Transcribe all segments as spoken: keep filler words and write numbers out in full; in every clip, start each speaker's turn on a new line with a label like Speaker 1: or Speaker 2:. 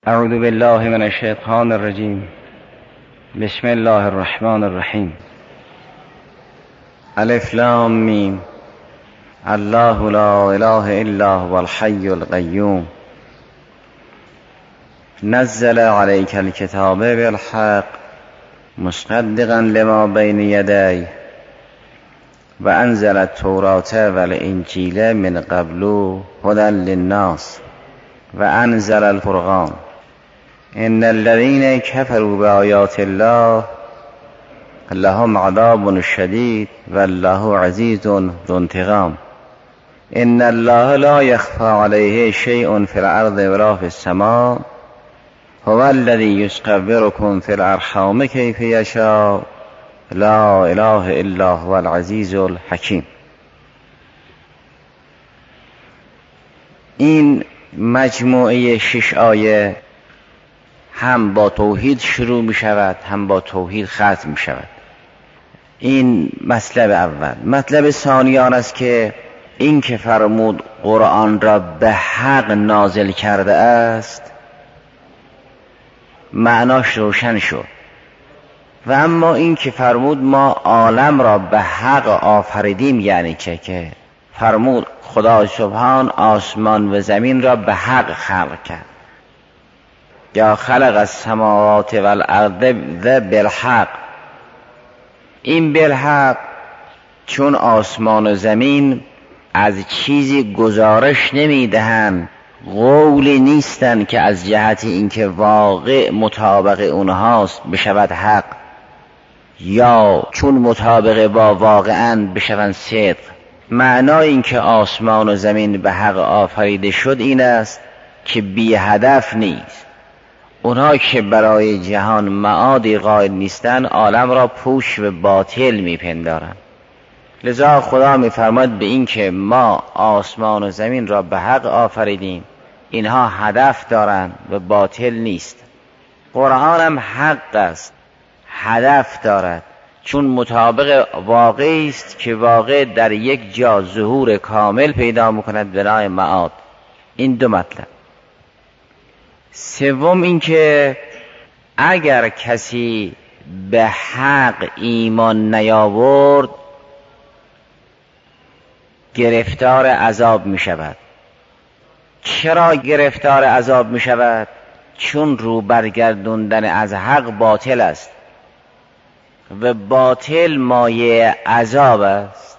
Speaker 1: اعوذ بالله من الشیطان الرجیم. بسم الله الرحمن الرحیم. الف لام میم. الله لا اله الا هو الحی القیوم. نزل علیک الکتاب بالحق مصدقا لما بین یدیه و انزل التوراة والانجیل من قبل هدی للناس و انزل الفرقان. ان الذين كفروا بآيات الله لهم عذاب شدید والله عزیز ذو انتقام. ان الله لا يخفى عليه شيء في الارض ولا في السماء هو الذي يصوركم في الارحام كيف يشاء لا اله الا هو العزیز الحکیم. این مجموعه شش آیه هم با توحید شروع می شود هم با توحید ختم می شود. این مطلب اول. مطلب ثانی آن است که این که فرمود قرآن را به حق نازل کرده است معناش روشن شد. و اما این که فرمود ما عالم را به حق آفریدیم یعنی چه؟ که فرمود خدا سبحان آسمان و زمین را به حق خلق کرد. یا خلق السماوات والارض بالحق. این بالحق چون آسمان و زمین از چیزی گزارش نمیدهند، قولی نیستند که از جهت اینکه واقع مطابق اونهاست بشود حق، یا چون مطابق با واقعاً بشوند صدق. معنای این که آسمان و زمین به حق آفریده شد این است که بی هدف نیست. اونها که برای جهان معادی قائل نیستند عالم را پوچ و باطل میپندارند. لذا خدا میفرماید به این که ما آسمان و زمین را به حق آفریدیم، اینها هدف دارند و باطل نیست. قرآن هم حق است، هدف دارد، چون مطابق واقعی است که واقع در یک جا ظهور کامل پیدا میکند بنای معاد. این دو مطلب. سوم این که اگر کسی به حق ایمان نیاورد گرفتار عذاب می شود. چرا گرفتار عذاب می شود؟ چون رو برگردوندن از حق باطل است و باطل مایه عذاب است.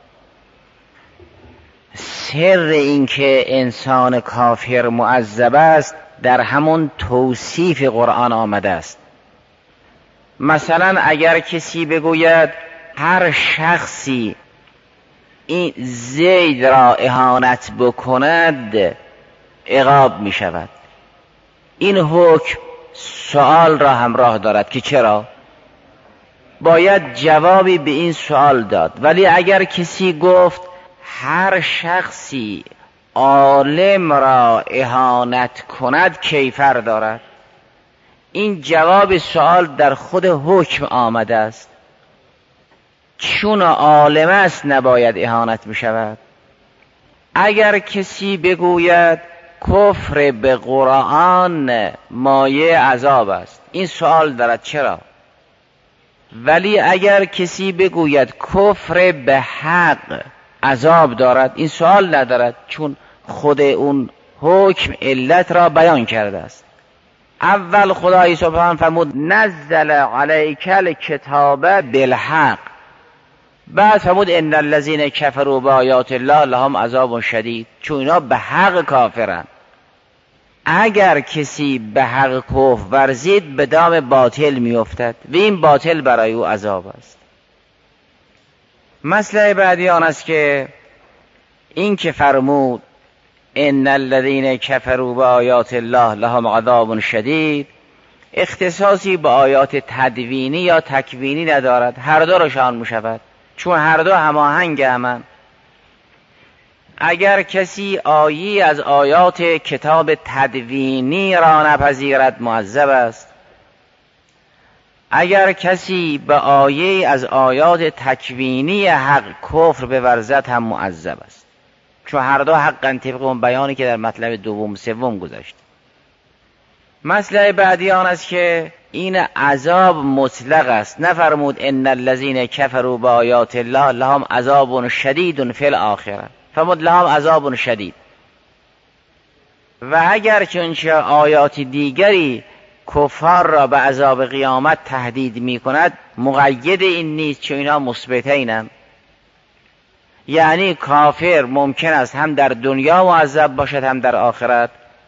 Speaker 1: سر این که انسان کافر معذب است در همون توصیف قرآن آمده است. مثلا اگر کسی بگوید هر شخصی این زید را اهانت بکند عقاب می شود، این حکم سوال را همراه دارد که چرا؟ باید جوابی به این سوال داد. ولی اگر کسی گفت هر شخصی عالم را اهانت کند کیفر دارد، این جواب سوال در خود حکم آمده است. چون عالم است نباید اهانت می شود. اگر کسی بگوید کفر به قرآن مایه عذاب است، این سوال دارد چرا؟ ولی اگر کسی بگوید کفر به حق عذاب دارد، این سوال ندارد، چون خود اون حکم علت را بیان کرده است. اول خدای سبحان فرمود نزل علیک الکتاب بالحق، بعد فرمود ان الذین کفروا بآیات الله لهم عذاب شدید، چون اینا به حق کافرند. اگر کسی به حق کفر ورزید به دام باطل میافتد و این باطل برای او عذاب است. مسئله بعدی آن است که این که فرمود ان الذین کفروا بآیات الله لهم عذاب شدید اختصاصی به آیات تدوینی یا تکوینی ندارد، هر دو را شامل می شود، چون هر دو هماهنگ همند. اگر کسی آیی از آیات کتاب تدوینی را نپذیرد معذب است، اگر کسی به آیه از آیات تکوینی حق کفر بورزد هم معذب است، چون هر دو حقا طبق اون بیانی که در مطلب دوم سوم گذاشت. مسئله بعدی آن است که این عذاب مطلق است. نفرمود ان الذين كفروا بآیات الله لهم عذاب شدید فی الاخره، فرمود لهم عذاب شدید. و اگر چنانچه آیات دیگری کفار را به عذاب قیامت تهدید می کند، مقید این نیست چون اینا مثبته اینند. یعنی کافر ممکن است هم در دنیا معذب باشد هم در آخرت.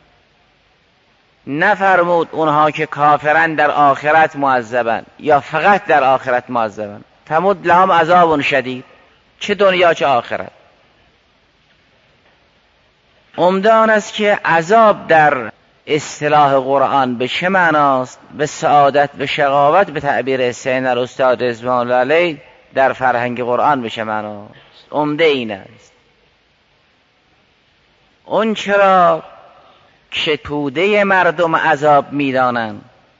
Speaker 1: نفرمود اونها که کافرن در آخرت معذبن یا فقط در آخرت معذبن، فرمود لهم عذاب شدید، چه دنیا چه آخرت. عمده آن است که عذاب در اصطلاح قرآن به چه معناست؟ به سعادت، به شقاوت، به تعبیر سین الاستاد رضوان الله علیه در فرهنگ قرآن به چه معناست؟ عمده این است. اون چرا که توده مردم عذاب میدانند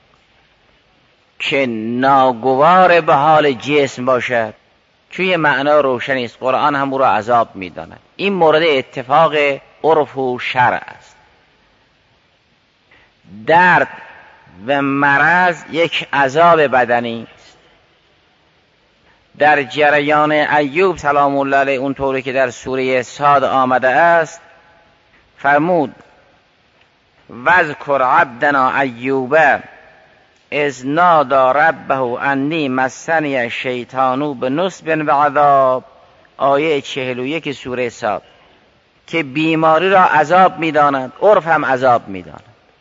Speaker 1: که ناگوار به حال جسم باشد، چون یه معنا روشنی است، قرآن هم او را عذاب میداند. این مورد اتفاق عرف و شرع است. درد و مرض یک عذاب بدنی است. در جریان ایوب سلام الله علیه اونطوری که در سوره صاد آمده است فرمود واذکر عبدنا ایوب اذ نادی ربه انی مسنی الشیطان بنصب و عذاب، آیه چهل و یک سوره صاد، که بیماری را عذاب می‌داند، عرف هم عذاب می‌داند.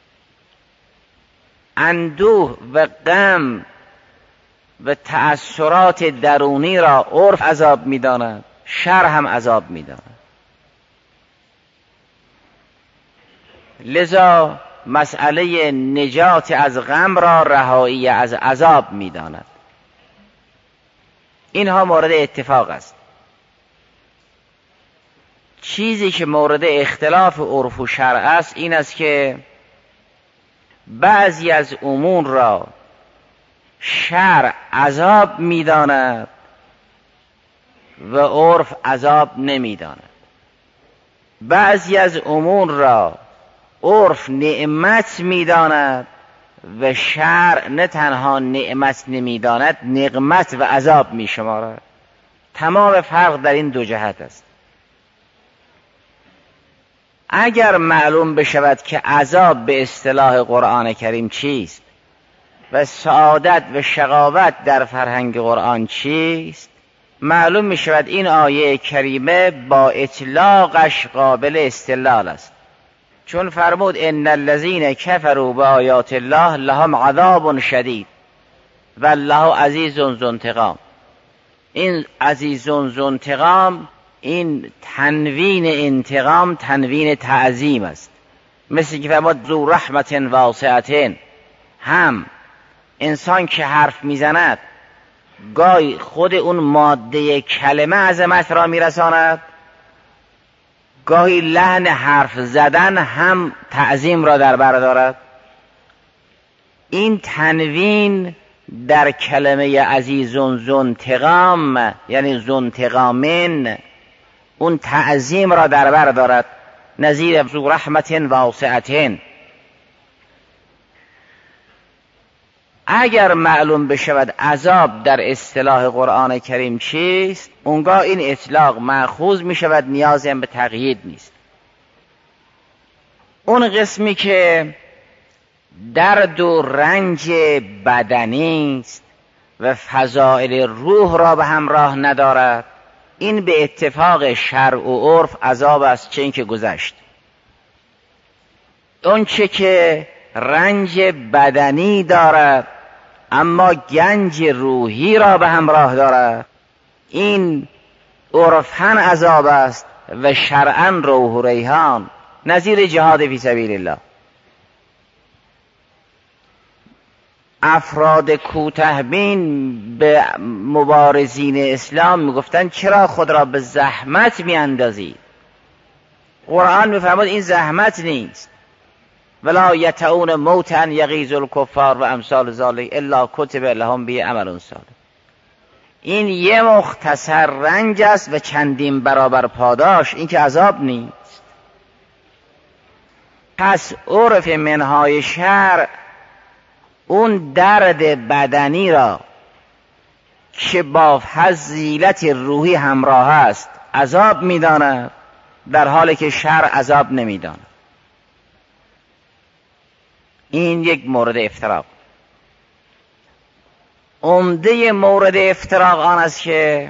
Speaker 1: اندوه و غم و تأثرات درونی را عرف عذاب می‌داند، شرع هم عذاب می‌داند. لذا مسئله نجات از غم را رهایی از عذاب می‌داند. اینها مورد اتفاق است. چیزی که مورد اختلاف عرف و شرع است این است که بعضی از امور را شرع عذاب می‌داند و عرف عذاب نمی‌داند. بعضی از امور را عرف نعمت می‌داند و شرع نه تنها نعمت نمی‌داند، نقمت و عذاب می‌شمارد. تمام فرق در این دو جهت است. اگر معلوم بشود که عذاب به اصطلاح قرآن کریم چیست و سعادت و شقاوت در فرهنگ قرآن چیست، معلوم می شود این آیه کریمه با اطلاقش قابل استدلال است. چون فرمود ان الذین کفروا بآیات الله لهم عذاب شدید والله عزیز ذو انتقام. این عزیز ذو انتقام، این تنوین انتقام تنوین تعظیم است. مثل که فرمود ذو رحمت واسعة، هم انسان که حرف میزند گاهی خود اون ماده کلمه عظمت را میرساند، گاهی لحن حرف زدن هم تعظیم را در بر دارد. این تنوین در کلمه عزیز ذو انتقام یعنی ذو انتقامن اون تعظیم را در بر دارد، نظیر ذو رحمت واسعة. اگر معلوم بشود عذاب در اصطلاح قرآن کریم چیست، اونگاه این اطلاق مأخوذ می شود، نیازی هم به تقیید نیست. اون قسمی که درد و رنج بدنی است و فضائل روح را به همراه ندارد، این به اتفاق شرع و عرف عذاب است، چه این که گذشت. اون چه که رنج بدنی دارد اما گنج روحی را به همراه دارد، این عرفاً عذاب است و شرعاً روح و ریحان، نظیر جهاد فی سبیل الله. افراد کوته بین به مبارزین اسلام میگفتند چرا خود را به زحمت میاندازید؟ قرآن میفرماید این زحمت نیست. ولا یتعون موتا یغیظ الکفار و امثال ذلک الا کتب لهم به عمل صالح. این یه مختصر رنج است و چندین برابر پاداش، این که عذاب نیست. پس عرف منهای شرع اون درد بدنی را که با فضیلت روحی همراه است عذاب می‌داند، در حالی که شرع عذاب نمی‌داند. این یک مورد افتراق. عمده مورد افتراق آن است که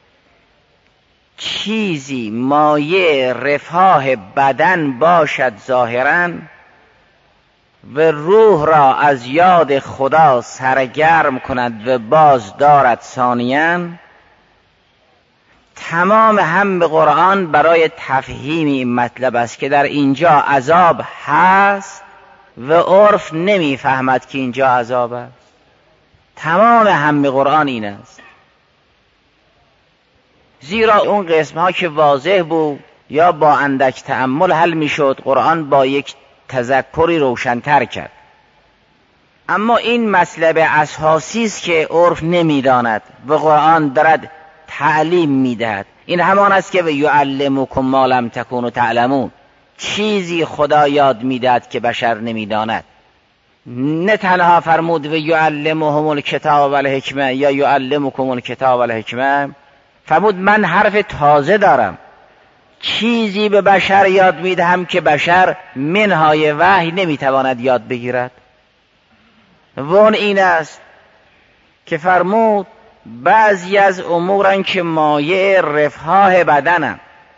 Speaker 1: چیزی مایه رفاه بدن باشد ظاهراً و روح را از یاد خدا سرگرم کند و باز دارد ثانیاً. تمام هم قرآن برای تفهیم این مطلب است که در اینجا عذاب هست و عرف نمیفهمد که اینجا عذاب است. تمام هم قرآن این است، زیرا اون قسم ها که واضح بود یا با اندک تأمل حل می شد، قرآن با یک تذکری روشن‌تر کرد. اما این مطلب اساسی است که عرف نمی‌داند و قرآن دارد تعلیم می‌دهد. این همان است که یعلمکم ما لم تکونوا تعلمون، چیزی خدا یاد می‌دهد که بشر نمی‌داند. نه تنها فرمود و یعلمهم الکتاب و الحکمه یا یعلمکم الکتاب و الحکمه، فرمود من حرف تازه دارم، چیزی به بشر یاد میدهم که بشر منهای وحی نمیتواند یاد بگیرد. و اون این است که فرمود بعضی از امورن که مایه رفاه بدنن،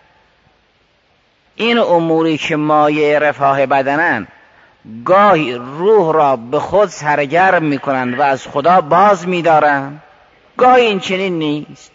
Speaker 1: این اموری که مایه رفاه بدنن گاهی روح را به خود سرگرم میکنند و از خدا باز میدارند، گاهی این چنین نیست.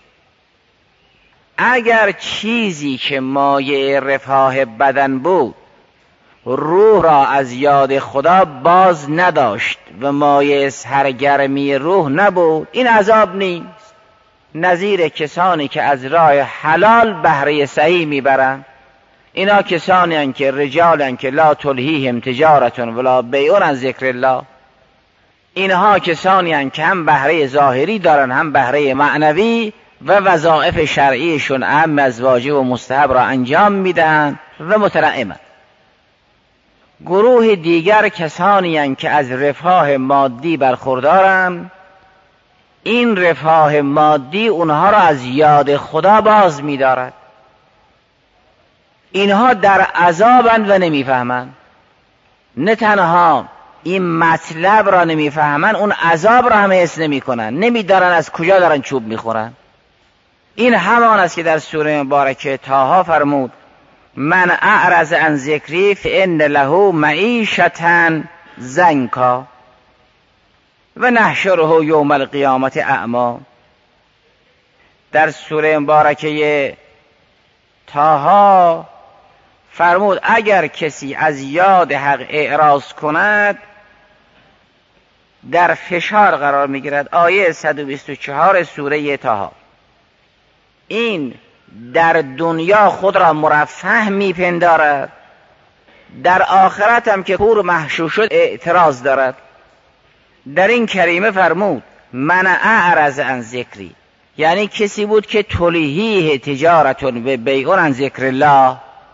Speaker 1: اگر چیزی که مایه رفاه بدن بود روح را از یاد خدا باز نداشت و مایه سرگرمی روح نبود، این عذاب نیست. نظیر کسانی که از راه حلال بهره صحیح میبرند، اینا کسانی هستند که رجالن که لا تلهیهم تجارت ولا بیع عن ذکر الله. اینها کسانی هستند که هم بهره ظاهری دارن هم بهره معنوی و وظایف شرعیشون اهم از واجب و مستحب را انجام میدن و متنعمند. گروه دیگر کسانی هستند که از رفاه مادی برخوردارند، این رفاه مادی اونها را از یاد خدا باز می‌دارد. اینها در عذابند و نمیفهمند. نه تنها این مطلب را نمیفهمند، اون عذاب را هم حس نمی‌کنند، نمی‌دانند از کجا دارن چوب می‌خورند. این همان است که در سوره مبارکه طه فرمود من اعرض عن ذکری فان له معیشة ضنکا و نحشره یوم القیامت اعمی. در سوره مبارکه طه فرمود اگر کسی از یاد حق اعراض کند در فشار قرار میگیرد. آیه صد و بیست و چهار سوره طه. این در دنیا خود را مرفه میپندارد، در آخرت هم که کور محشور شد اعتراض دارد. در این کریمه فرمود من اعرض عن ذکری، یعنی کسی بود که تلهیه تجارت و بیع عن ذکر الله،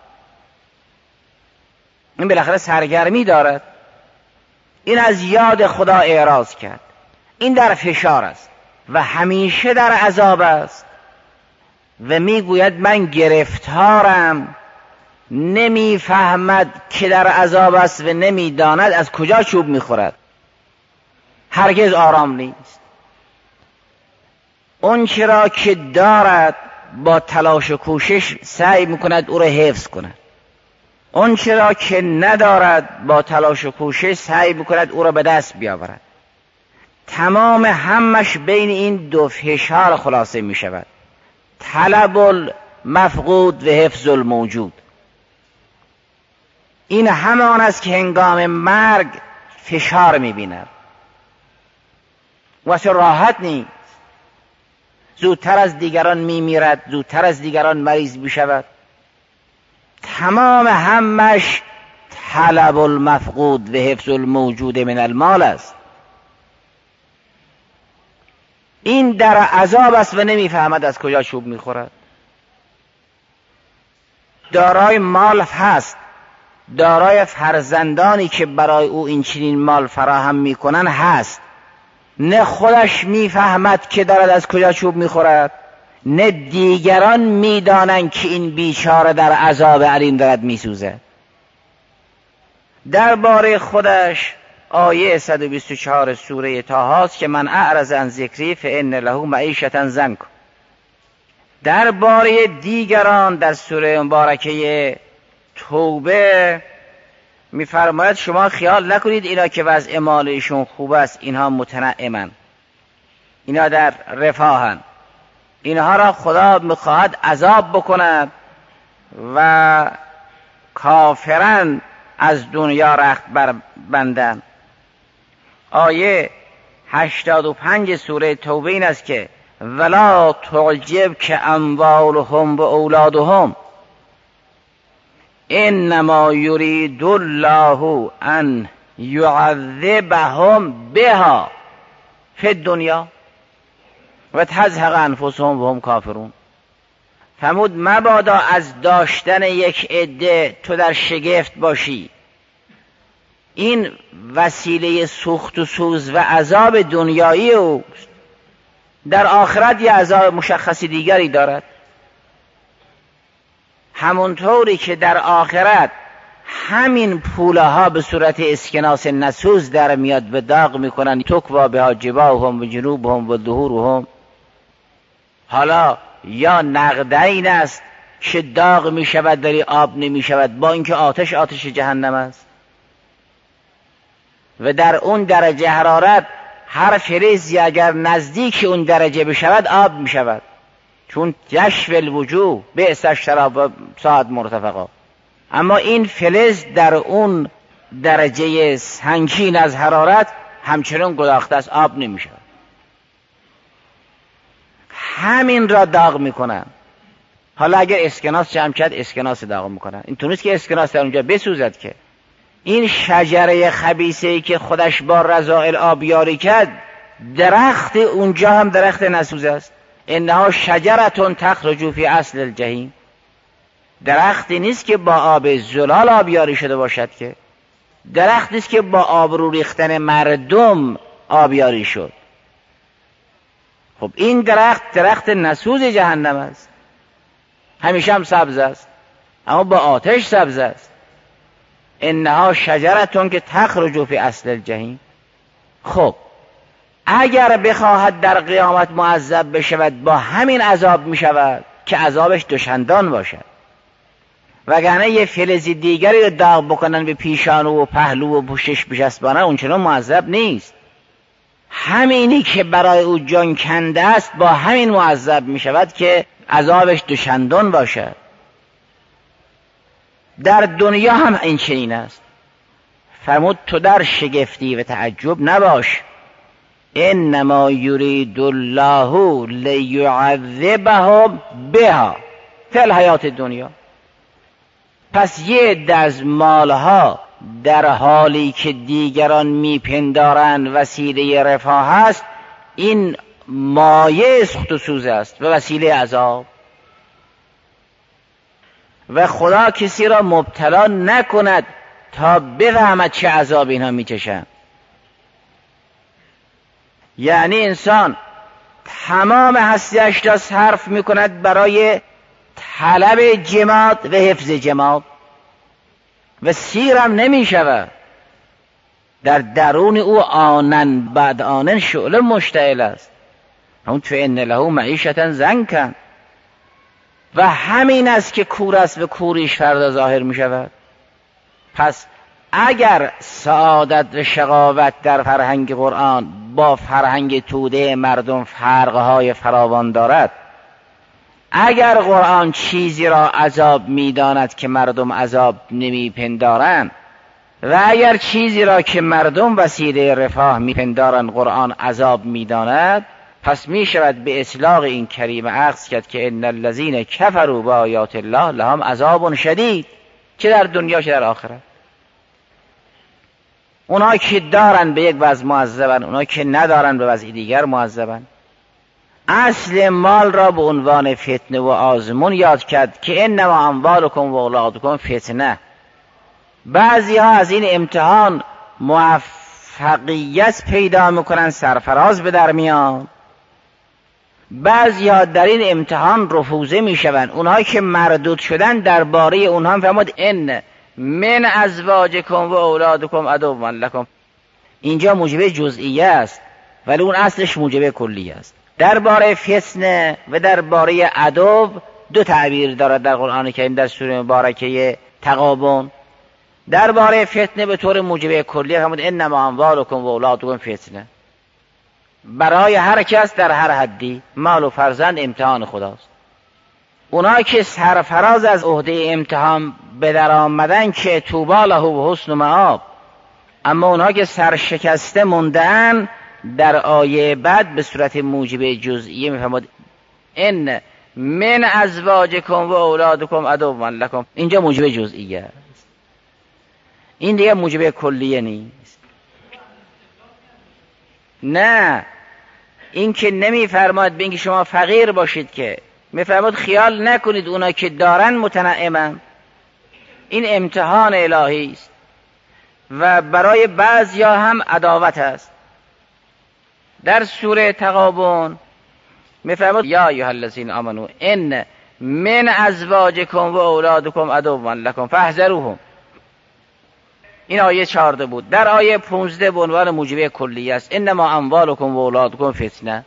Speaker 1: این بالاخره سرگرمی دارد، این از یاد خدا اعراض کرد، این در فشار است و همیشه در عذاب است و میگوید من گرفتارم، نمیفهمد که در عذاب است و نمیداند از کجا چوب میخورد. هرگز آرام نیست. اون چرا که دارد با تلاش و کوشش سعی میکند او را حفظ کند، اون چرا که ندارد با تلاش و کوشش سعی میکند او را به دست بیاورد. تمام همش بین این دو فشار خلاصه میشود، طلب المفقود و حفظ الموجود. این همان است که هنگام مرگ فشار میبیند واسه راحت نیست، زودتر از دیگران میمیرد، زودتر از دیگران مریض میشود. تمام همش طلب المفقود و حفظ الموجود من المال است. این در عذاب است و نمیفهمد از کجا چوب میخورد. دارای مال هست دارای فرزندانی که برای او این چنین مال فراهم میکنن هست، نه خودش میفهمد که دارد از کجا چوب میخورد، نه دیگران میدانند که این بیچاره در عذاب علیم دارد میسوزد. درباره خودش آیه صد و بیست و چهار سوره طه است که من اعرض عن ذکری فان له معیشة ضنک. درباره دیگران در سوره مبارکه توبه میفرماید شما خیال نکنید اینا که وضع مالشون خوب است اینها متنعمن، اینا در رفاهن، اینها را خدا میخواهد عذاب بکند و کافرن از دنیا رخت بربندن. آیه هشتاد و پنج سوره توبه این است که ولا تعجب که اموالهم و اولادهم انما یرید الله ان یعذبهم بها فی الدنیا و تزهق انفسهم و هم کافرون. فرمود مبادا از داشتن یک عده تو در شگفت باشی، این وسیله سوخت و سوز و عذاب دنیایی اوست، در آخرت یه عذاب مشخصی دیگری دارد. همونطوری که در آخرت همین پوله ها به صورت اسکناس نسوز در میاد و داغ میکنن، تکوا بها جباههم و جنوبهم و ظهورهم. حالا یا نقدین است که داغ میشود ولی آب نمیشود، با اینکه آتش آتش جهنم است و در اون درجه حرارت هر فلزی اگر نزدیک اون درجه بشود آب میشود، چون جشو الوجوه بئس الشراب و ساعت مرتفقا. اما این فلز در اون درجه سنگین از حرارت همچنان گداخته است، آب نمیشود. همین را داغ میکنن. حالا اگر اسکناس جمع کرد اسکناس داغ میکنن، این تو نیست که اسکناس در اونجا بسوزد که. این شجره خبیثه‌ای که خودش با رذائل آبیاری کرد، درخت اونجا هم درخت نسوز است. انها شجره تخرج فی اصل الجحیم. درختی نیست که با آب زلال آبیاری شده باشد، که درختی است که با آبرو ریختن مردم آبیاری شد. خب این درخت درخت نسوز جهنم است، همیشه هم سبز است اما با آتش سبز است. انها شجرتون که تخرج فی اصل الجحیم. خب اگر بخواهد در قیامت معذب بشود با همین عذاب می شود که عذابش دوچندان باشد، وگرنه یه فلز دیگری رو داغ بکنن به پیشانو و پهلو و پوشش بچسبانن اونچنان معذب نیست. همینی که برای او جان کنده است با همین معذب می شود که عذابش دوچندان باشد. در دنیا هم این چنین است. فرمود تو در شگفتی و تعجب نباش، انما یرید الله لیعذبهم بها فی الحیات دنیا. پس یه عده از مالها در حالی که دیگران میپندارند وسیله رفاه است، این مایه سوخت و سوز است و وسیله عذاب. و خدا کسی را مبتلا نکند تا بفهمد چه عذاب اینها میچشند. یعنی انسان تمام هستیش را صرف میکند برای طلب جماد و حفظ جماد و سیرم نمیشود. در درون او آنن بعد آنن شعله مشتعل است. اون فإن له معیشة ضنکا. و همین است که کور است و کوریش فردا ظاهر می شود. پس اگر سعادت و شقاوت در فرهنگ قرآن با فرهنگ توده مردم فرقهای فراوان دارد، اگر قرآن چیزی را عذاب می داند که مردم عذاب نمی پندارند و اگر چیزی را که مردم وسیله رفاه می پندارند قرآن عذاب می داند، پس می شود به اطلاق این کریمه اخذ کرد که ان الذین کفروا بآیات الله لهم عذاب شدید، چه در دنیا چه در آخرت. اونها که دارن به یک وضع معذبن، اونها که ندارن به وضع دیگر معذبن. اصل مال را به عنوان فتنه و آزمون یاد کرد که انما اموالکم و اولادکم فتنه. بعضی ها از این امتحان موفقیت پیدا میکنن، سرفراز به در میان. بعضی ها در این امتحان رفوزه میشون. اونها که مردود شدن درباره اونها فرمود ان من ازواجکم و اولادکم عدو لکم. اینجا موجب جزئیه است ولی اون اصلش موجب کلی است. درباره فتنه و درباره عدو دو تعبیر دارد در قرآن کریم در سوره مبارکه تغابن. درباره فتنه به طور موجب کلی فرمود انما اموالکم و اولادکم فتنه. برای هر کس در هر حدی مال و فرزند امتحان خداست. اونا که سرفراز از عهده امتحان به در آمدن که طوبی له و حسن مآب، اما اونا که سرشکسته موندن در آیه بعد به صورت موجب جزئیه میفرماد ان من ازواجکم و اولادکم عدو لکم. اینجا موجب جزئیه است، این دیگه موجب کلیه نیست. نه، این که نمیفرماد به اینکه شما فقیر باشید، که میفرماد خیال نکنید اونا که دارن متنعمن. این امتحان الهی است و برای بعضیا هم عداوت است. در سوره تغابن میفرماد یا ایها الذین آمنو ان من ازواجکم و اولادکم عدو لکم فاحذروهم. این آیه چهارده بود. در آیه پونزده به عنوان موجب کلی است انما اموالکم و اولادکم فتنه،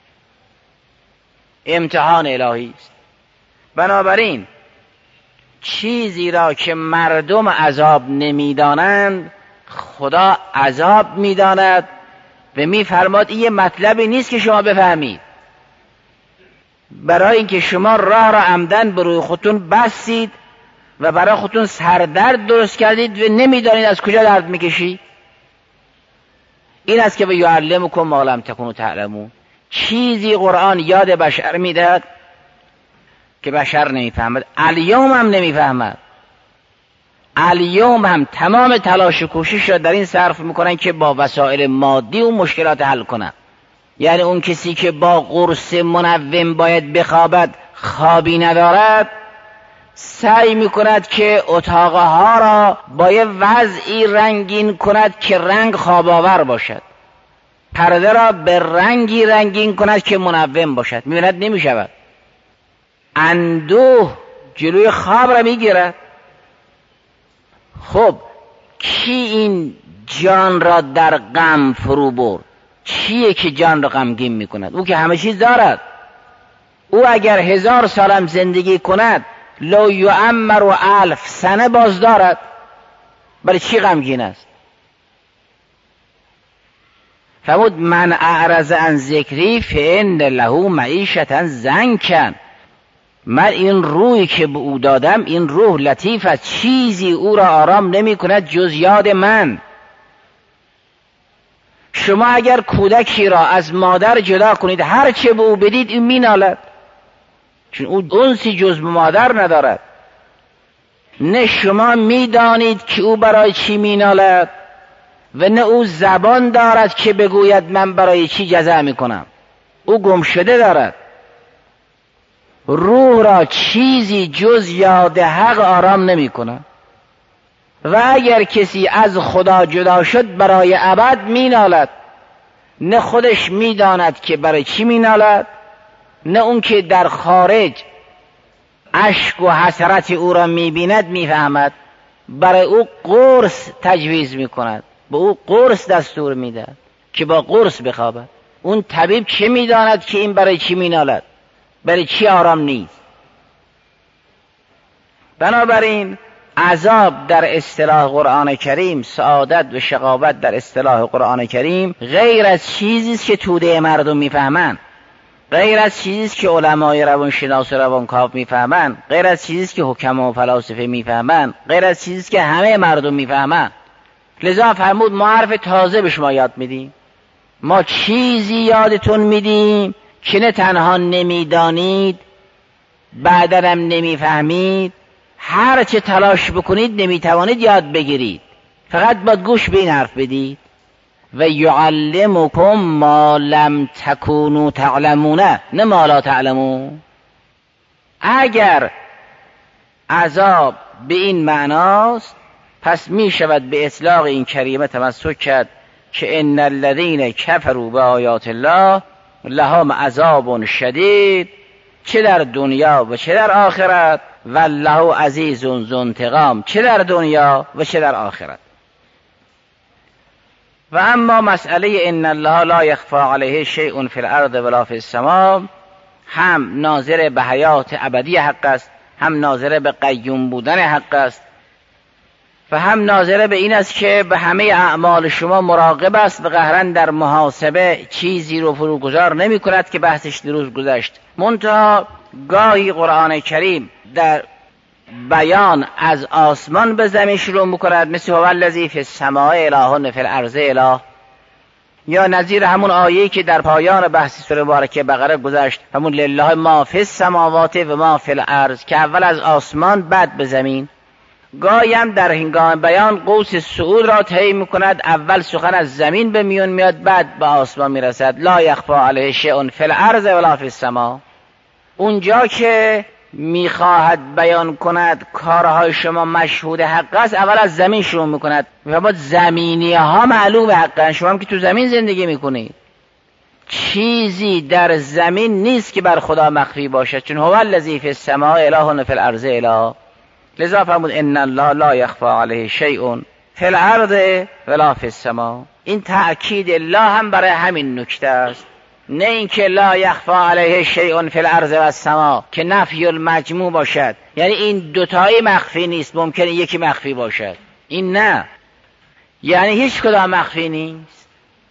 Speaker 1: امتحان الهی است. بنابراین چیزی را که مردم عذاب نمیدانند خدا عذاب میداند و میفرماد این یه مطلبی نیست که شما بفهمید. برای اینکه شما راه را عمدن به روی خودتون بستید و برای خودتون سردرد درست کردید و نمیدانید از کجا درد میکشید. این است که و یعلمکم ما لم تکونوا تعلمون. چیزی قرآن یاد بشر میدهد که بشر نمیفهمد. الیوم هم نمیفهمد. الیوم هم تمام تلاش و کوشش را در این صرف میکنن که با وسایل مادی و مشکلات حل کنن. یعنی اون کسی که با قرص منوم باید بخوابد خوابی ندارد، سعی میکند که اتاقها را با یه وضعی رنگین کند که رنگ خواب آور باشد، پرده را به رنگی رنگین کند که منوم باشد. میبیند نمیشود. اندوه جلوی خواب را میگیرد. خب کی این جان را در غم فرو برد؟ چیه که جان را غمگین میکند؟ او که همه چیز دارد. او اگر هزار سالم زندگی کند لو یعمر و الف سنه باز دارد. برای چی غمگین است؟ فرمود من اعرض عن ذکری فان له معیشة ضنکا. من این روحی که به او دادم، این روح لطیف است، چیزی او را آرام نمی کند جز یاد من. شما اگر کودکی را از مادر جدا کنید هر چه به او بدید این می نالد، چون او انسی جز به مادر ندارد. نه شما می دانید که او برای چی می نالد و نه او زبان دارد که بگوید من برای چی جزع می کنم. او گم شده دارد. روح را چیزی جز یاد حق آرام نمی کنه. و اگر کسی از خدا جدا شد برای ابد می نالد. نه خودش می داند که برای چی می نالد، نه اون که در خارج اشک و حسرت او را می بیند می فهمد. برای او قرص تجویز می کند، به او قرص دستور می دهد که با قرص بخوابد. اون طبیب چه می داند که این برای چی می نالد، برای چی آرام نیست. بنابراین عذاب در اصطلاح قرآن کریم، سعادت و شقاوت در اصطلاح قرآن کریم غیر از چیزی است که توده مردم میفهمن، غیر از چیزی است که علمای روانشناس و روانکاو میفهمن، غیر از چیزی است که حکما و فلاسفه میفهمن، غیر از چیزی است که همه مردم میفهمن. لذا فرمود ما حرف تازه به شما یاد میدیم. ما چیزی یادتون میدیم که نه تنها نمیدانید، بعداً هم نمیفهمید، هر چه تلاش بکنید نمیتوانید یاد بگیرید. فقط باید گوش به این حرف بدید. و یعلمکم ما لم تکونوا تعلمون، نه ما لا تعلمون. اگر عذاب به این معناست پس می شود به اطلاق این کریمه تمسک کرد که ان الذین کفروا بآیات الله لهم عذاب شدید، چه در دنیا و چه در آخرت، والله عزیز ذو انتقام، چه در دنیا و چه در آخرت. و اما مسئله ان الله لا یخفی علیه شیء فی الارض ولا فی السماء هم ناظر به حیات ابدی حق است، هم ناظر به قیوم بودن حق است و هم ناظر به این است که به همه اعمال شما مراقب است و قهرا در محاسبه چیزی رو فروگذار نمی کند که بحثش دیروز گذشت. منتها گاهی قرآن کریم در بیان از آسمان به زمین شروع میکند، مثل هو الذی فی السماء اله فی الارض اله، یا نظیر همون آیه‌ای که در پایان بحث سوره مبارکه بقره گذشت، همون لله ما فی السماوات و ما فی الارض، که اول از آسمان بعد به زمین. گاهی هم در هنگام بیان قوس صعود را طی میکند، اول سخن از زمین به میون میاد بعد به آسمان میرسد. لا یخفی علیه شیء فی الارض ولا فی السماء. اونجا که میخواهد بیان کند کارهای شما مشهود حق است، اول از زمین شروع میکند. میفرماد زمینی ها معلوم حقن، شما هم که تو زمین زندگی میکنید، چیزی در زمین نیست که بر خدا مخفی باشد، چون هو الذی فی السماء اله فی الارض اله. لذا فرمود ان الله لا یخفی علیه شیء فی الارض ولا فی السماء. این تأکید الله هم برای همین نکته است، نه اینکه لا یخفی علیه شیء فی الارض و السماء که نفی المجموع باشد، یعنی این دوتایی مخفی نیست، ممکنه یکی مخفی باشد. این نه، یعنی هیچ کدام مخفی نیست.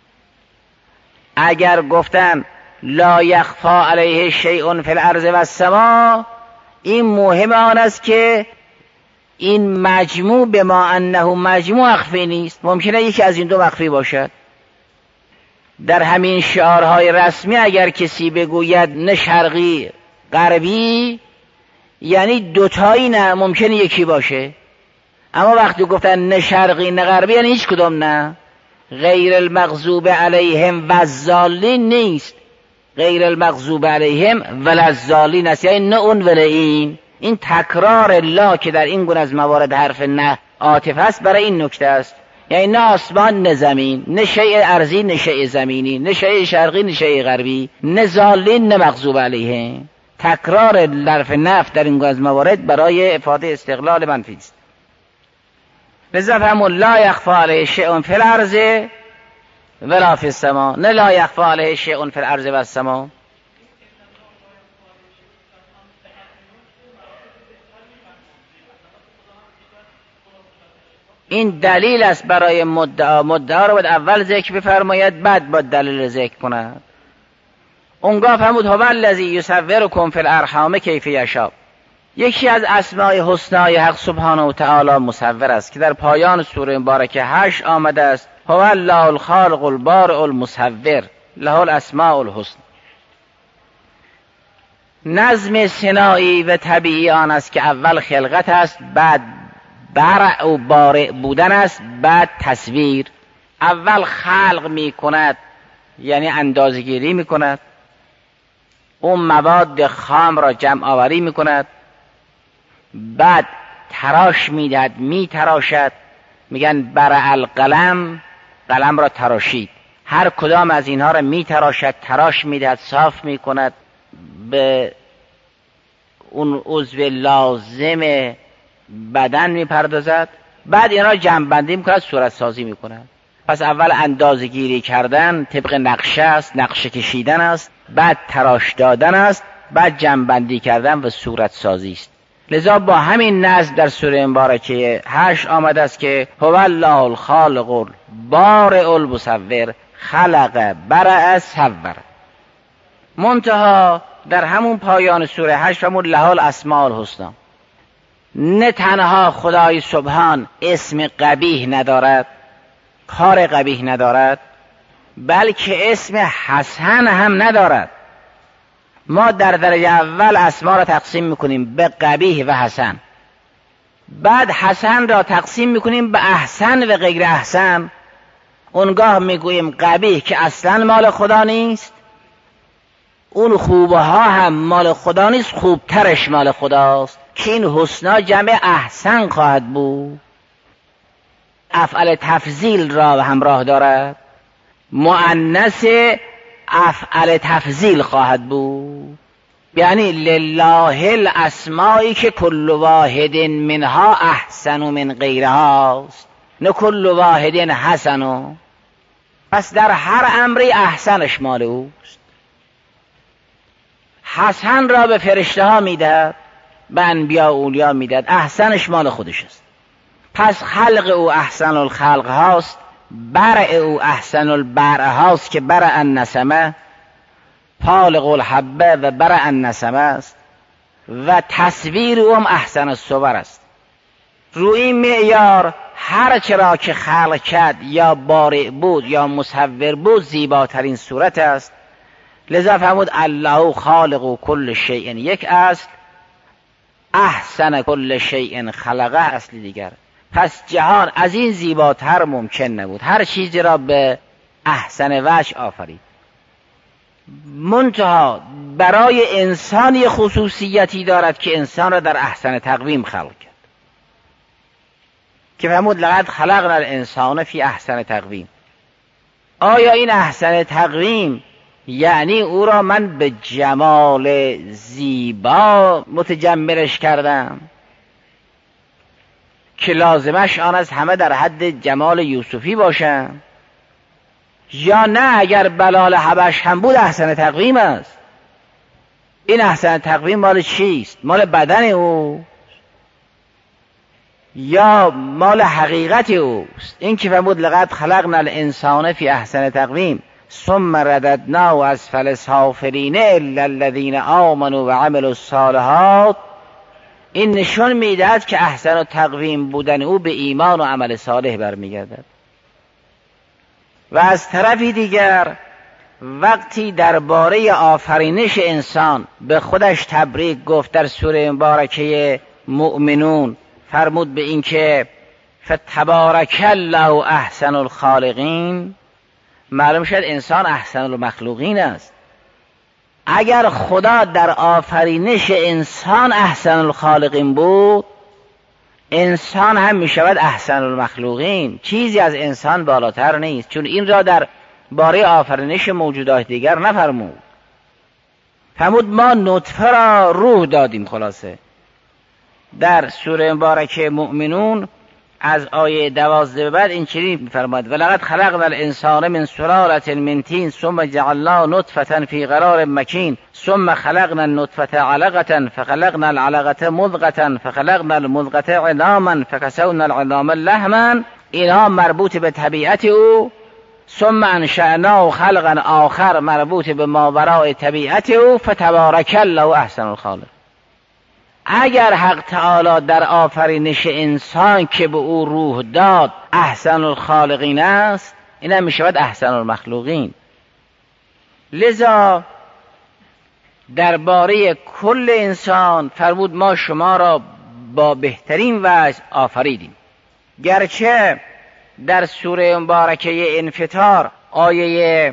Speaker 1: اگر گفتن لا یخفی علیه شیء فی الارض و السماء، این مهم آن است که این مجموع به ما انه مجموع مخفی نیست، ممکنه یکی از این دو مخفی باشد. در همین شعارهای رسمی اگر کسی بگوید نه شرقی غربی، یعنی دوتایی نه، ممکنه یکی باشه. اما وقتی گفتن نه شرقی نه غربی، یعنی هیچ کدام نه. غیر المغضوب علیهم و الضالین نیست، غیر المغضوب علیهم ولا الضالین است، یعنی نه اون ولا این. این تکرار لا که در این گونه از موارد حرف نه عاطفه است برای این نکته است، یعنی نه آسمان نه زمین، نه شیء ارضی نه شیء زمینی، نه شیء شرقی نه شیء غربی، نه ضالین نه مغضوب علیهم. تکرار حرف نفی در این گونه از موارد برای افاده استقلال منفی است. لذا فرمود لا یخفی علیه شیء فی الارض ولا فی السماء، نه لا یخفی علیه شیء فی الارض و السماء. این دلیل است برای مدعا. مدعا رو باید اول ذکر بفرماید، بعد باید دلیل ذکر کند. اونگاه فرمود هو الذی یصورکم فی الارحام کیف یشاء. یکی از اسماء حسنای حق سبحانه و تعالی مصور است که در پایان سوره مبارکه هشت آمده است. هو الله الخالق البارئ المصور له الاسماء الحسنى. نظم صناعی و طبیعی آن است که اول خلقت است، بعد برع و بارع بودن است، بعد تصویر. اول خلق می کند، یعنی اندازه‌گیری می کند، اون مواد خام را جمع آوری می کند، بعد تراش می دهد، می تراشد. میگن برع القلم، قلم را تراشید. هر کدام از اینها را می تراشد، تراش می دهد، صاف می کند، به اون عضو لازم بدن میپردازد، بعد اینا جمع بندی میکند، صورت سازی میکند. پس اول اندازه گیری کردن طبق نقشه است، نقشه کشیدن است، بعد تراش دادن است، بعد جمع بندی کردن و صورت سازی است. لذا با همین نظم در سوره مبارکه هشت آمده است که هو الله الخالق البارئ المصور خلق برع صور. منتها در همون پایان سوره هشت فرمود له الاسماء الحسنى. نه تنها خدای سبحان اسم قبیح ندارد، کار قبیح ندارد، بلکه اسم حسن هم ندارد. ما در درجه اول اسما را تقسیم میکنیم به قبیح و حسن، بعد حسن را تقسیم میکنیم به احسن و غیر احسن. اونگاه میگوییم قبیح که اصلا مال خدا نیست، اون خوبه ها هم مال خدا نیست، خوبترش مال خداست، که این حسنا جمع احسن خواهد بود. افعال تفضیل را همراه دارد، مؤنث افعال تفضیل خواهد بود. یعنی لله الاسمائی که کل واحد منها احسن من غیرهاست، نه کل واحد حسن. پس در هر امری احسنش مال اوست. حسن را به فرشته ها میدهد، به انبیا و اولیا میدهد، احسنش مال خودش است. پس خلق او احسن الخلق هاست، برع او احسن البرع هاست که برع النسمه، فالق الحبه و برع النسمه است، و تصویر او هم احسن الصور است. روی این معیار هر چرا که خلق کرد یا بارع بود یا مصور بود زیباترین صورت است. لذا فرمود الله خالق کل شیء، یک اصل، احسن کل شیء خلقه اصل دیگر. پس جهان از این زیباتر ممکن نبود، هر چیزی را به احسن وجه آفرید. منتها برای انسان یه خصوصیتی دارد که انسان را در احسن تقویم خلق کرد، که فرمود لقد خلقنا الانسان فی احسن تقویم. آیا این احسن تقویم یعنی او را من به جمال زیبا متجملش کردم که لازمش آن از همه در حد جمال یوسفی باشم، یا نه اگر بلال حبش هم بود احسن تقویم است؟ این احسن تقویم مال چیست؟ مال بدن او یا مال حقیقت اوست؟ این که فرمود لقد خلقنا الانسان فی احسن تقویم ثم رددناه اسفل سافلین الا الذین آمنوا و عملوا الصالحات، این نشون میدهد که احسن تقویم بودن او به ایمان و عمل صالح برمیگردد. و از طرفی دیگر وقتی درباره آفرینش انسان به خودش تبریک گفت در سوره مبارکه مؤمنون، فرمود به این که فتبارک الله احسن الخالقین، معلوم شد انسان احسن المخلوقین است. اگر خدا در آفرینش انسان احسن الخالقین بود، انسان هم می شود احسن المخلوقین، چیزی از انسان بالاتر نیست، چون این را در باره آفرینش موجودات دیگر نفرمود. فرمود ما نطفه را روح دادیم. خلاصه در سوره مبارکه مؤمنون از آیه دوازده به بعد این چنین می‌فرماید ولقد خلقنا الانسان من سلاله من طین ثم جعلناه نطفه فی قرار مکین ثم خلقنا النطفه علقه فخلقنا العلقه مضغه فخلقنا المضغه عظاما فكسونا العظام لحما. اینها مربوط به طبیعت او. ثم انشأناه خلقا آخر مربوط به ماوراء طبیعت او. فتبارک الله احسن الخالق. اگر حق تعالی در آفرینش انسان که به او روح داد احسن الخالقین است، این هم می شود احسن المخلوقین. لذا درباره کل انسان فرمود ما شما را با بهترین وجه آفریدیم. گرچه در سوره مبارکه انفطار آیه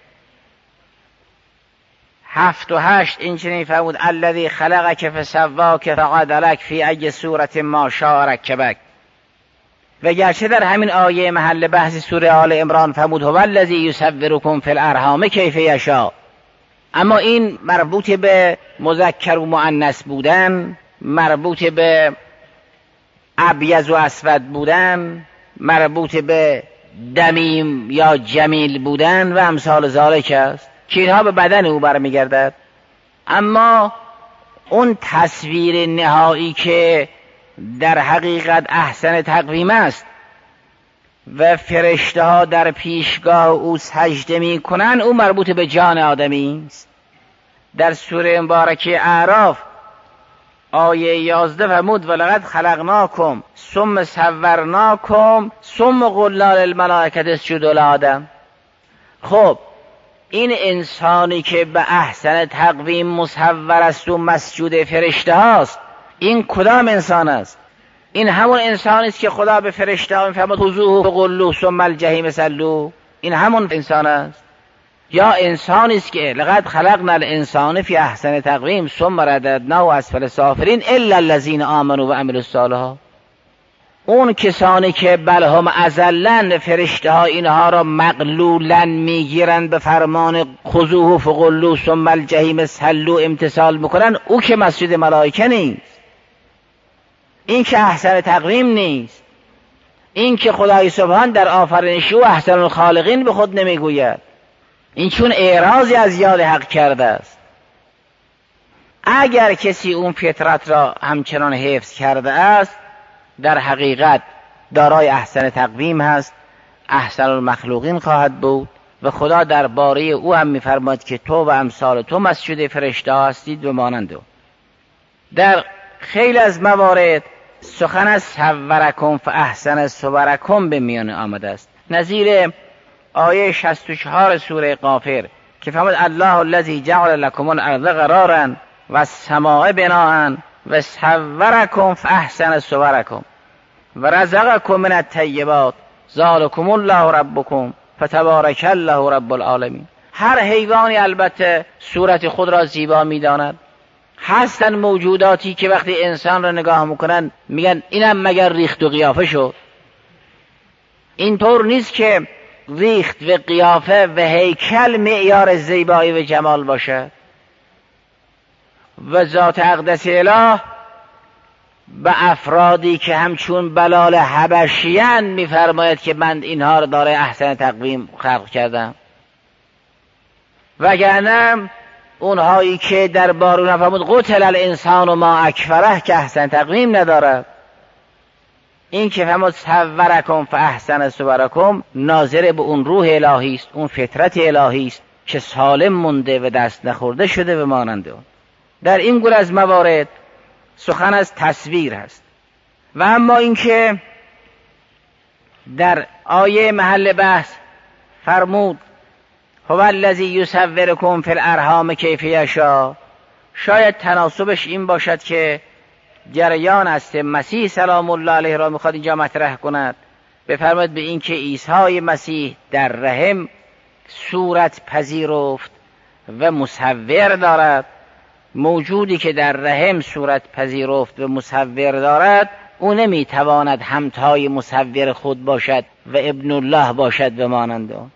Speaker 1: هفت و هشت این چنین فرمود الذی خلقک فسواک فعدلک فی ای صورت ما شاء رکبک. و گرچه در همین آیه محل بحث سوره آل عمران فرمود هو الذی یصورکم فی الارحام کیف یشاء، اما این مربوط به مذکر و مؤنث بودن، مربوط به ابیض و اسود بودن، مربوط به دمیم یا جمیل بودن و امثال ذالک است که اینها به بدن او برمیگردد. اما اون تصویر نهایی که در حقیقت احسن تقویم است و فرشته ها در پیشگاه او سجده می کنن، او مربوط به جان آدمی است. در سوره مبارکه اعراف آیه یازده فرمود ولقد خلقناکم ثم صورناکم ثم قلنا للملائکه اسجدوا لآدم. خب این انسانی که به احسن تقویم مصور است و مسجود فرشته هاست، این کدام انسان است؟ این همون انسانی است که خدا به فرشته ها میفرماد خذوه فغلوه ثم الجحیم صلوه. این همون انسان است؟ یا انسانی است که لقد خلقنا الانسان فی احسن تقویم ثم رددناه اسفل سافلین الا الذین آمنوا و عملوا الصالحات. اون کسانی که بلهم ازلن، فرشته ها اینها را مغلولن میگیرن، به فرمان خذوه فغلوه ثم الجحیم صلوا امتثال میکنن، او که مسجد ملائکه نیست، این که احسن تقویم نیست، این که خدای سبحان در آفرینش او احسن الخالقین به خود نمیگوید، این چون اعراضی از یاد حق کرده است. اگر کسی اون فطرت را همچنان حفظ کرده است، در حقیقت دارای احسن تقویم هست، احسن المخلوقین خواهد بود و خدا درباره او هم می‌فرماید که تو و امثال تو مسجد فرشته هستید و مانند او. در خیلی از موارد سخن از صورکم فاحسن صورکم به میان آمده است. نظیر آیه شصت و چهار سوره غافر که فرمود الله الذی جعل لكم الارض قرارا و السماء بناء و صورکم فاحسن صورکم و رزقکم من الطیبات ذلکم الله ربکم فتبارک الله رب العالمین. هر حیوانی البته صورت خود را زیبا می‌داند. هستن موجوداتی که وقتی انسان را نگاه میکنن میگن اینم مگر ریخت و قیافه شد. اینطور نیست که ریخت و قیافه و هیکل معیار زیبایی و جمال باشه. و ذات اقدس اله به افرادی که همچون بلال حبشیان میفرماید که من اینها را داره احسن تقویم خلق کردم، وگرنه اونهایی که در بارون فرمود قتل الانسان و ما اکفره که احسن تقویم ندارد. این که فرمود صورکم فاحسن صورکم ناظر به اون روح الهی است، اون فطرت الهی است که سالم مونده و دست نخورده شده و مانند اون. در این گونه از موارد سخن از تصویر هست. و اما اینکه در آیه محل بحث فرمود هو الذی یصورکم فی الارحام کیف یشاء، شاید تناسبش این باشد که جریان است مسیح سلام الله علیه را میخواد اینجا مطرح کند. بفرماید به این که عیسی مسیح در رحم صورت پذیرفت و مصور دارد. موجودی که در رحم صورت پذیرفت و مصور دارد او نمیتواند همتای مصور خود باشد و ابن الله باشد و مانند آن.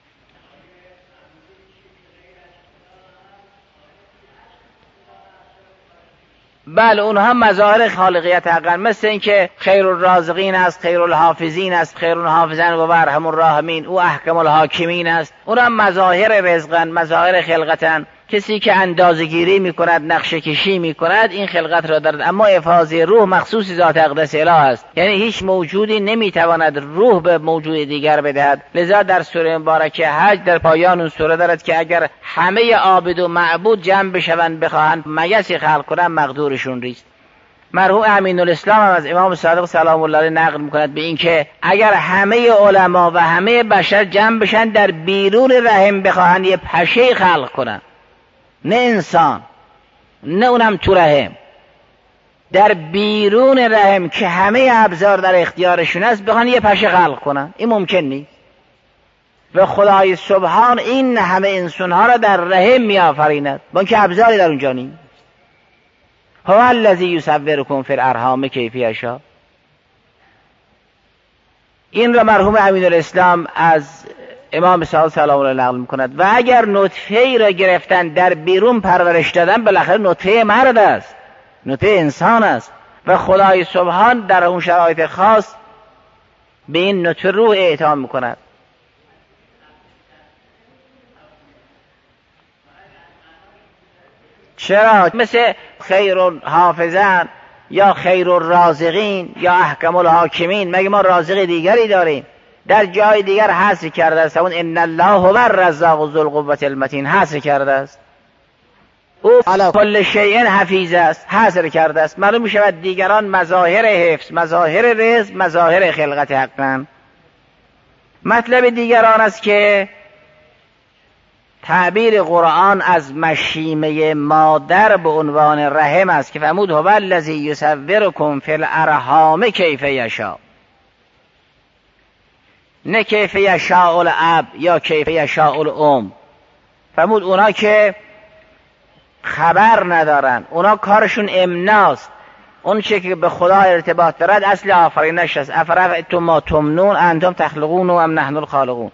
Speaker 1: بله اونها مظاهر خالقیت حقا، مثل این که خیر الرازقین است، خیر الحافظین است، خیر الحافظین و ارحم الراحمین، او احکم الحاکمین است. اونها مظاهر رزقن، مظاهر خلقتن. کسی که اندازه‌گیری میکند، نقشه کشی میکند، این خلقت را دارد. اما افاضه روح مخصوص ذات اقدس اله است، یعنی هیچ موجودی نمیتواند روح به موجود دیگر بدهد. لذا در سوره مبارکه حج در پایان اون سوره دارد که اگر همه عابد و معبود جمع بشوند بخواهند مگسی خلق کنند مقدورشون ریست. مرحوم امین الاسلام هم از امام صادق سلام الله علیه نقل میکند به این که اگر همه علما و همه بشر جمع بشن در بیرون رحم بخواهند یه پشه خلق کنند، نه انسان، نه اونم تو رحم، در بیرون رحم که همه ابزار در اختیارشون است بخوان یه پشه خلق کنن، این ممکن نیست. و خدای سبحان این همه انسانها را در رحم می آفریند با اینکه ابزاری در اونجا نیست. هو الذی یصورکم فی الارحام کیف یشاء. این را مرحوم امین الاسلام از امام صادق سلام الله نقل میکند. و اگر نطفه ای را گرفتن در بیرون پرورش دادن، بالاخره نطفه مرد است، نطفه انسان است و خدای سبحان در اون شرایط خاص به این نطفه روح اعطا میکند. چرا؟ مثل خیر الحافظین یا خیر الرازقین یا احکم الحاکمین، مگه ما رازق دیگری داریم؟ در جای دیگر حصر کرده است اون ان الله هو الرزاق ذو القوة المتین، حصر کرده است او علی کل شیء حفیظ است، حصر کرده است. معلوم می شود دیگران مظاهر حفظ، مظاهر رزق، مظاهر خلقت حقا. مطلب دیگران است که تعبیر قرآن از مشیمه مادر به عنوان رحم است که فرمود هو الذی یصورکم فی الارحام کیف یشاء، نه کیف یشاء الاب یا کیف یشاء الام. فرمود اونا که خبر ندارن، اونا کارشون امناست، اون چه که به خدا ارتباط دارد اصل آفرینش است. افرأیتم ما تمنون انتم تخلقون و ام نحن الخالقون.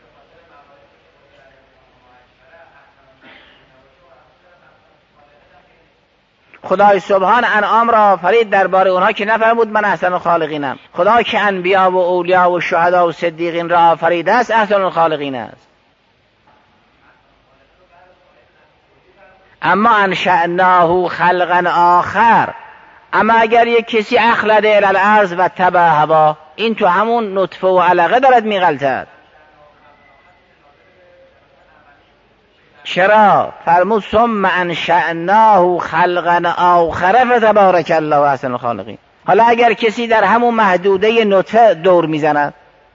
Speaker 1: خدای سبحان انعام را آفرید درباره اونها که نفرمود من احسن الخالقینم. خدا که انبیا و اولیا و شهدا و صدیقین را آفریده است احسن الخالقین است. اما انشأناه خلقا آخر، اما اگر یک کسی اخلد الی الارض و تبع هوا، این تو همون نطفه و علقه دارد میغلطد. چرا؟ فرمود ثم انشأناه خلقا آخر فتبارک الله احسن الخالقین. حالا اگر کسی در همون محدوده نطفه دور میزند،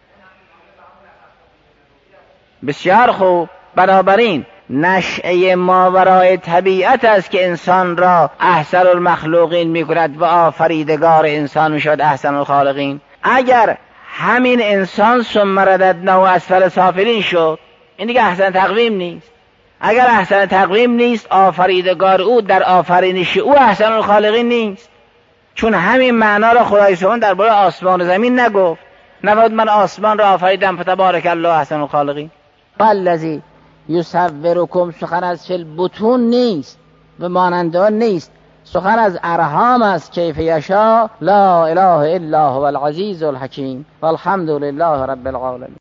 Speaker 1: بسیار خوب، بنابراین نشأه ماورای طبیعت است که انسان را احسن المخلوقین میکند و آفریدگار انسان میشود احسن الخالقین. اگر همین انسان ثم رددناه اسفل سافلین شد، این دیگه احسن تقویم نیست. اگر احسن تقویم نیست، آفریدگار او در آفرینش او احسن الخالقین نیست، چون همین معنا را خدای سبحان درباره آسمان و زمین نگفت. نفرمود من آسمان را آفریدم فتبارک الله احسن الخالقین. والذی یصورکم، سخن از فی البطون نیست و مانند آن نیست، سخن از ارحام است. کیف یشاء لا اله الا هو العزیز الحکیم والحمد لله رب العالمین.